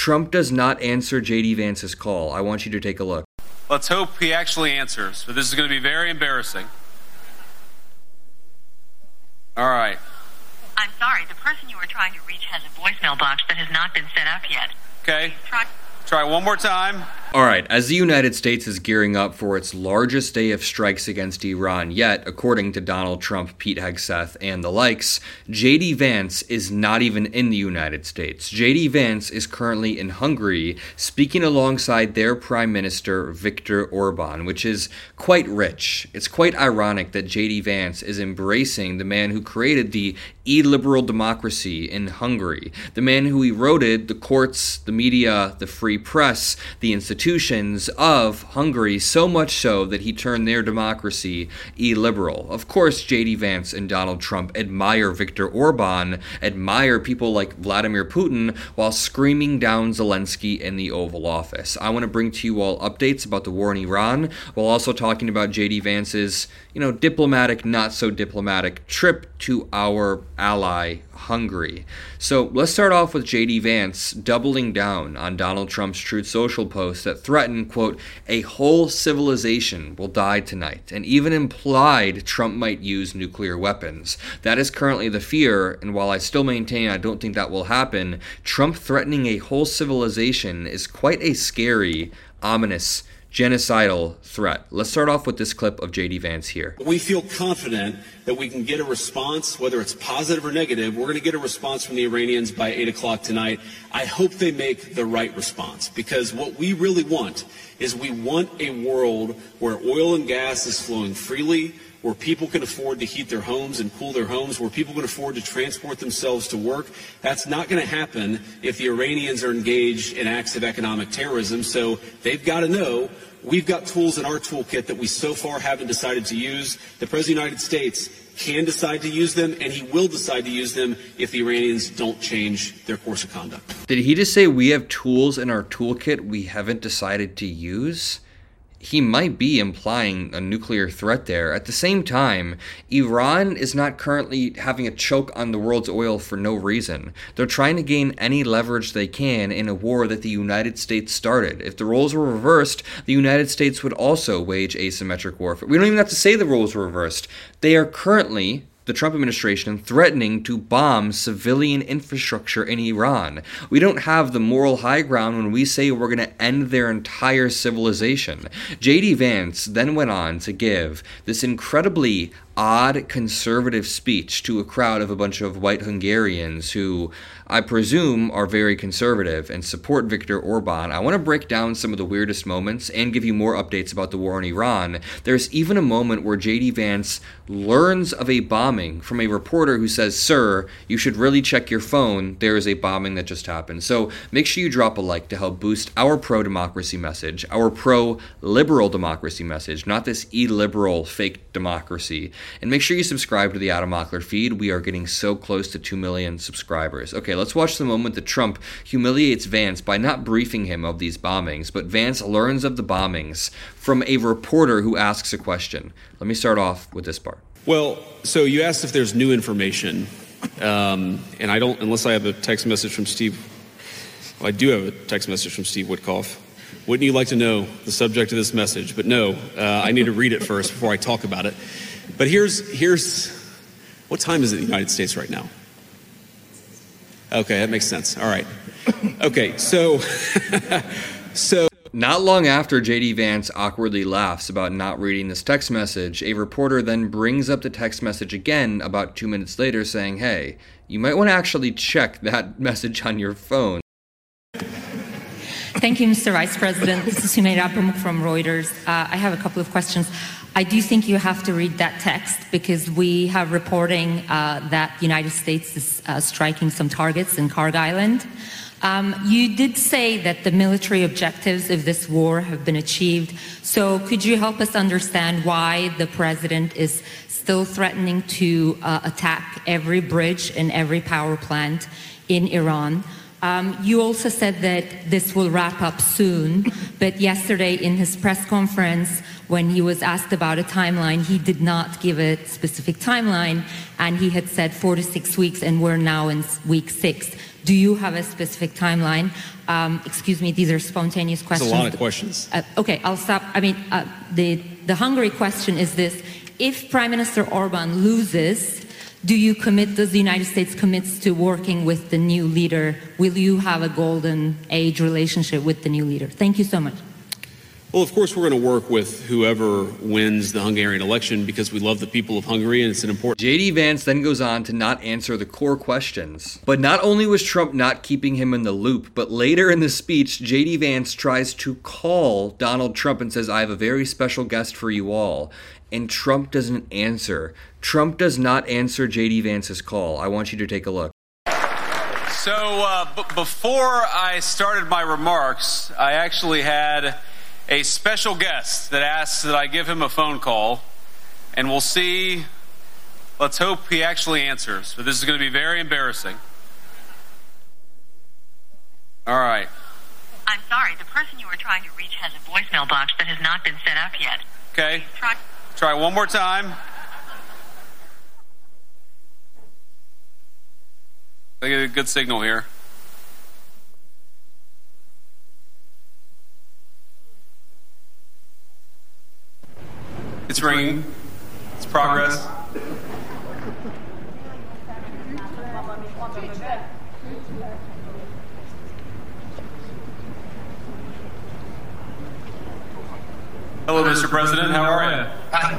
Trump does not answer J.D. Vance's call. I want you to take a look. Let's hope he actually answers, but this is going to be very embarrassing. All right. I'm sorry, the person you were trying to reach has a voicemail box that has not been set up yet. Okay. Try one more time. All right, as the United States is gearing up for its largest day of strikes against Iran yet, according to Donald Trump, Pete Hegseth, and the likes, J.D. Vance is not even in the United States. J.D. Vance is currently in Hungary, speaking alongside their Prime Minister, Viktor Orban, which is quite rich. It's quite ironic that J.D. Vance is embracing the man who created the illiberal democracy in Hungary, the man who eroded the courts, the media, the free press, the institutions of Hungary, so much so that he turned their democracy illiberal. Of course, J.D. Vance and Donald Trump admire Viktor Orban, admire people like Vladimir Putin, while screaming down Zelensky in the Oval Office. I want to bring to you all updates about the war in Iran, while also talking about J.D. Vance's, diplomatic, not so diplomatic trip to our ally, Hungary. So let's start off with J.D. Vance doubling down on Donald Trump's Truth Social post that threatened, quote, a whole civilization will die tonight, and even implied Trump might use nuclear weapons. That is currently the fear, and while I still maintain I don't think that will happen, Trump threatening a whole civilization is quite a scary, ominous, genocidal threat. Let's start off with this clip of J.D. Vance here. We feel confident that we can get a response, whether it's positive or negative. We're going to get a response from the Iranians by 8 o'clock tonight. I hope they make the right response, because what we really want is we want a world where oil and gas is flowing freely, where people can afford to heat their homes and cool their homes, where people can afford to transport themselves to work. That's not going to happen if the Iranians are engaged in acts of economic terrorism. So they've got to know we've got tools in our toolkit that we so far haven't decided to use. The President of the United States can decide to use them, and he will decide to use them if the Iranians don't change their course of conduct. Did he just say we have tools in our toolkit we haven't decided to use? He might be implying a nuclear threat there. At the same time, Iran is not currently having a choke on the world's oil for no reason. They're trying to gain any leverage they can in a war that the United States started. If the roles were reversed, the United States would also wage asymmetric warfare. We don't even have to say the roles were reversed. They are currently, the Trump administration, threatening to bomb civilian infrastructure in Iran. We don't have the moral high ground when we say we're going to end their entire civilization. J.D. Vance then went on to give this incredibly odd conservative speech to a crowd of a bunch of white Hungarians who I presume are very conservative and support Viktor Orban. I want to break down some of the weirdest moments and give you more updates about the war in Iran. There's even a moment where J.D. Vance learns of a bombing from a reporter who says, "Sir, you should really check your phone. There is a bombing that just happened." So make sure you drop a like to help boost our pro-democracy message, our pro-liberal democracy message, not this illiberal fake democracy. And make sure you subscribe to the Adam Mockler feed. We are getting so close to 2 million subscribers. Okay, let's watch the moment that Trump humiliates Vance by not briefing him of these bombings, but Vance learns of the bombings from a reporter who asks a question. Let me start off with this part. Well, so you asked if there's new information, and I don't, unless I have a text message from Steve. Well, I do have a text message from Steve Witkoff. Wouldn't you like to know the subject of this message? But no, I need to read it first before I talk about it. But here's what time is it in the United States right now? Okay, that makes sense. All right. Okay, so Not long after J.D. Vance awkwardly laughs about not reading this text message, a reporter then brings up the text message again about 2 minutes later saying, "Hey, you might want to actually check that message on your phone." Thank you, Mr. Vice President. This is Sumeyra Pamuk from Reuters. I have a couple of questions. I do think you have to read that text because we have reporting that the United States is striking some targets in Kharg Island. You did say that the military objectives of this war have been achieved. So could you help us understand why the president is still threatening to attack every bridge and every power plant in Iran? You also said that this will wrap up soon, but yesterday in his press conference, when he was asked about a timeline, he did not give a specific timeline, and he had said 4 to 6 weeks, and we're now in week 6. Do you have a specific timeline? Excuse me, these are spontaneous questions. That's a lot of questions. Okay, I'll stop. I mean, the Hungary question is this. If Prime Minister Orban loses, does the United States commits to working with the new leader? Will you have a golden age relationship with the new leader? Thank you so much. Well, of course, we're going to work with whoever wins the Hungarian election because we love the people of Hungary and it's an important... JD Vance then goes on to not answer the core questions. But not only was Trump not keeping him in the loop, but later in the speech, JD Vance tries to call Donald Trump and says, I have a very special guest for you all. And Trump doesn't answer. Trump does not answer JD Vance's call. I want you to take a look. So before I started my remarks, I actually had a special guest that asked that I give him a phone call, and we'll see. Let's hope he actually answers. But this is going to be very embarrassing. All right. I'm sorry, the person you were trying to reach has a voicemail box that has not been set up yet. Okay. Try one more time. I get a good signal here. It's ringing. It's progress. Hello, Mr. President. How are you?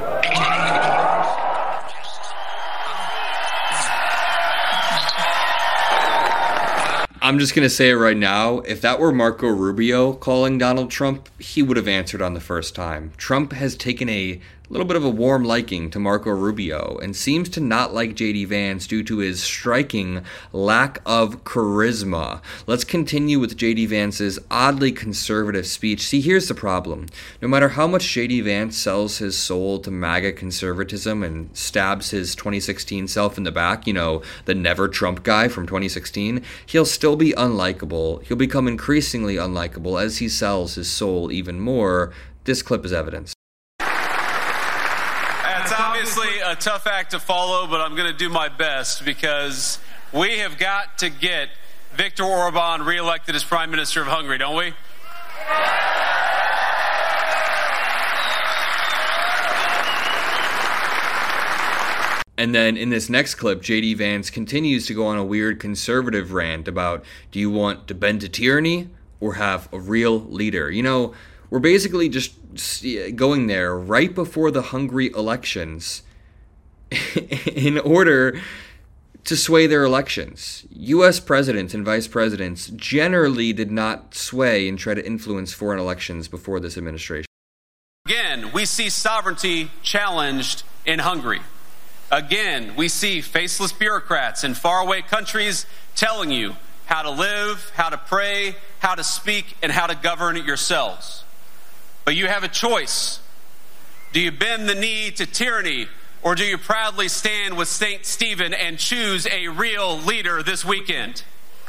I'm just going to say it right now. If that were Marco Rubio calling Donald Trump, he would have answered on the first time. Trump has taken a little bit of a warm liking to Marco Rubio and seems to not like JD Vance due to his striking lack of charisma. Let's continue with JD Vance's oddly conservative speech. See, here's the problem. No matter how much JD Vance sells his soul to MAGA conservatism and stabs his 2016 self in the back, you know, the never Trump guy from 2016, he'll still be unlikable. He'll become increasingly unlikable as he sells his soul even more. This clip is evidence. It's obviously a tough act to follow, but I'm going to do my best because we have got to get Viktor Orban reelected as Prime Minister of Hungary, don't we? And then in this next clip, JD Vance continues to go on a weird conservative rant about, do you want to bend to tyranny or have a real leader? You know, we're basically just going there right before the Hungary elections in order to sway their elections. U.S. presidents and vice presidents generally did not sway and try to influence foreign elections before this administration. Again, we see sovereignty challenged in Hungary. Again, we see faceless bureaucrats in faraway countries telling you how to live, how to pray, how to speak, and how to govern yourselves. But you have a choice. Do you bend the knee to tyranny, or do you proudly stand with St. Stephen and choose a real leader this weekend?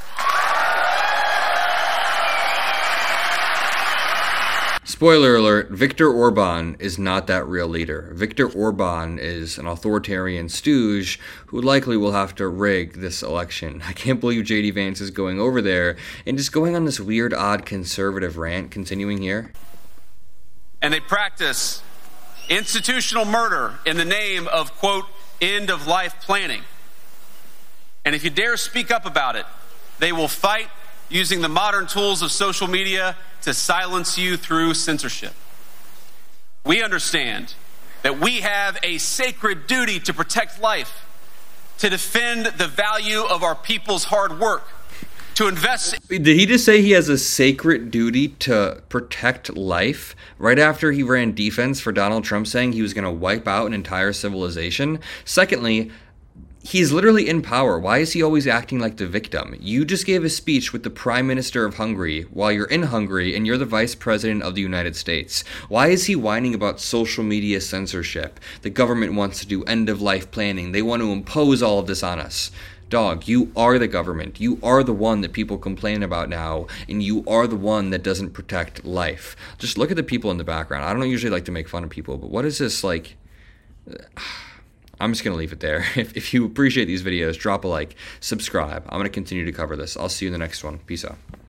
Spoiler alert, Viktor Orban is not that real leader. Viktor Orban is an authoritarian stooge who likely will have to rig this election. I can't believe JD Vance is going over there and just going on this weird, odd conservative rant, continuing here. And they practice institutional murder in the name of, quote, end-of-life planning. And if you dare speak up about it, they will fight using the modern tools of social media to silence you through censorship. We understand that we have a sacred duty to protect life, to defend the value of our people's hard work, to invest. Did he just say he has a sacred duty to protect life right after he ran defense for Donald Trump saying he was going to wipe out an entire civilization? Secondly, he's literally in power. Why is he always acting like the victim? You just gave a speech with the Prime Minister of Hungary while you're in Hungary and you're the Vice President of the United States. Why is he whining about social media censorship? The government wants to do end-of-life planning. They want to impose all of this on us. Dog, you are the government. You are the one that people complain about now, and you are the one that doesn't protect life. Just look at the people in the background. I don't usually like to make fun of people, but what is this, like... I'm just going to leave it there. If you appreciate these videos, drop a like, subscribe. I'm going to continue to cover this. I'll see you in the next one. Peace out.